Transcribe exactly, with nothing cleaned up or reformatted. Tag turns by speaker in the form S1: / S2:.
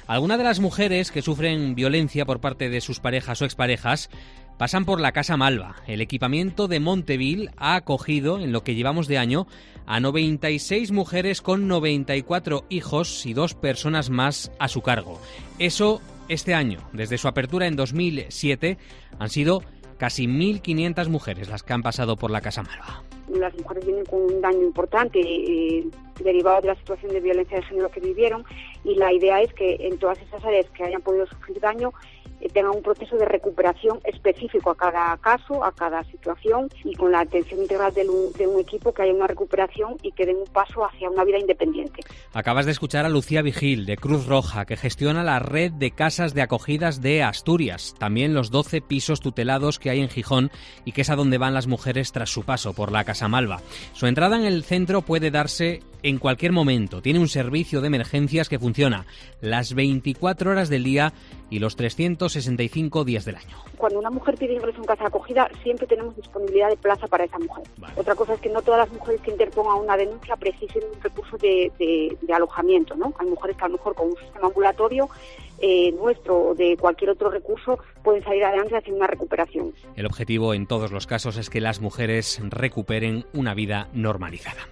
S1: Algunas de las mujeres que sufren violencia por parte de sus parejas o exparejas pasan por la Casa Malva. El equipamiento de Montevil ha acogido, en lo que llevamos de año, a noventa y seis mujeres con noventa y cuatro hijos y dos personas más a su cargo. Eso este año. Desde su apertura en dos mil siete han sido casi mil quinientas mujeres las que han pasado por la Casa Malva.
S2: Las mujeres vienen con un daño importante eh, derivado de la situación de violencia de género que vivieron, y la idea es que en todas esas áreas que hayan podido sufrir daño eh, tengan un proceso de recuperación específico a cada caso, a cada situación, y con la atención integral de un, de un equipo, que haya una recuperación y que den un paso hacia una vida independiente.
S1: Acabas de escuchar a Lucía Vigil, de Cruz Roja, que gestiona la red de casas de acogidas de Asturias, también los doce pisos tutelados que hay en Gijón, y que es a donde van las mujeres tras su paso por la Casa Malva. Su entrada en el centro puede darse en cualquier momento. Tiene un servicio de emergencias que funciona las veinticuatro horas del día y los trescientos sesenta y cinco días del año.
S2: Cuando una mujer pide ingreso en casa de acogida, siempre tenemos disponibilidad de plaza para esa mujer.
S1: Vale.
S2: Otra cosa es que no todas las mujeres que interpongan una denuncia precisen un recurso de, de, de alojamiento, ¿no? Hay mujeres que a lo mejor con un sistema ambulatorio eh, nuestro o de cualquier otro recurso pueden salir adelante hacia una recuperación.
S1: El objetivo en todos los casos es que las mujeres recuperen una vida normalizada.